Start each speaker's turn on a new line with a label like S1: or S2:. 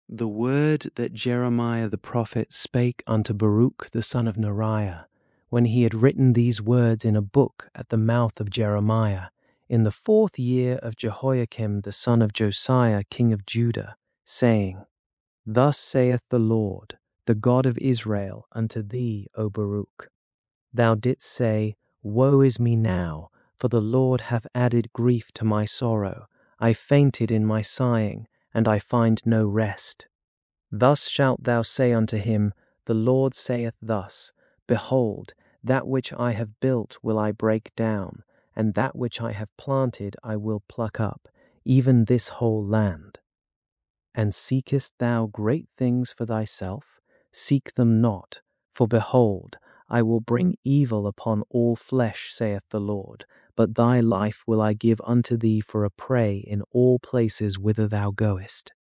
S1: The word that Jeremiah the prophet spake unto Baruch the son of Neriah, when he had written these words in a book at the mouth of Jeremiah, in the 4th year of Jehoiakim the son of Josiah king of Judah, saying, Thus saith the Lord, the God of Israel, unto thee, O Baruch. Thou didst say, Woe is me now, for the Lord hath added grief to my sorrow. I fainted in my sighing, and I find no rest. Thus shalt thou say unto him, The Lord saith thus, Behold, that which I have built will I break down, and that which I have planted I will pluck up, even this whole land. And seekest thou great things for thyself? Seek them not, for behold, I will bring evil upon all flesh, saith the Lord, but thy life will I give unto thee for a prey in all places whither thou goest.